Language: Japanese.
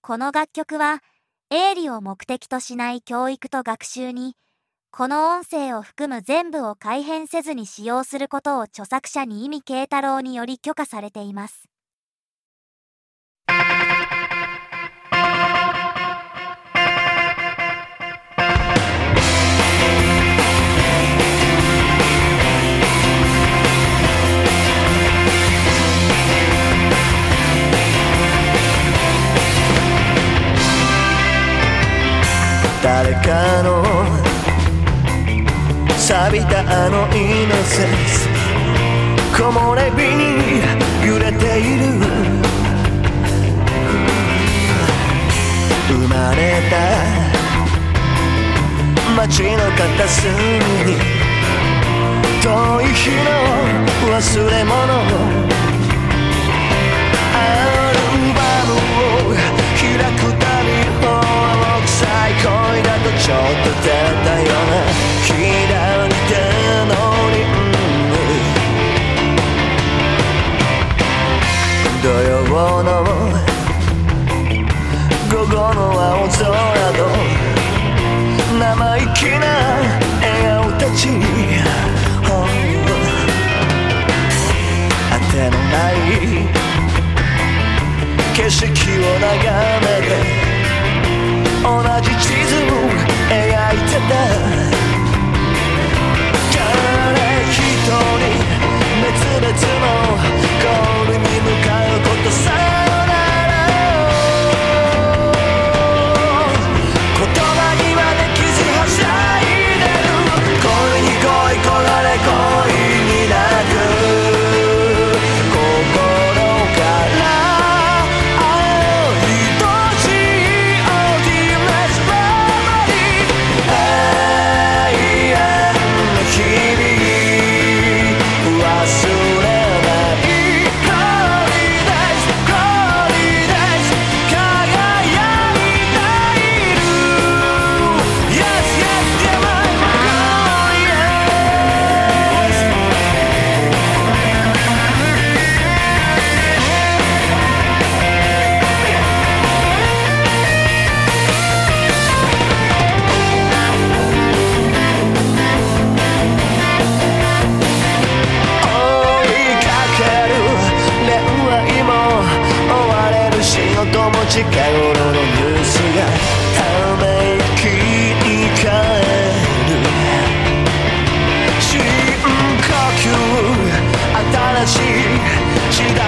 この楽曲は営利を目的としない教育と学習に、この音声を含む全部を改変せずに使用することを著作者に意味慶太郎により許可されています。 誰かの錆びたあのイノセンス、木漏れ日に揺れている。生まれた街の片隅に遠い日の忘れ物、アルバムを開くたび最高だとちょっと照れたような左手のリング、土曜の午後の青空と生意気な笑顔たち、当てのない景色を眺めて同じ地図を描いてた。誰一人別々のゴールに向かうことさよならを言葉にはできずはしゃいでる。恋に恋焦がれ恋に泣く心から近頃のニュースがため息に変える。深呼吸、新しい時代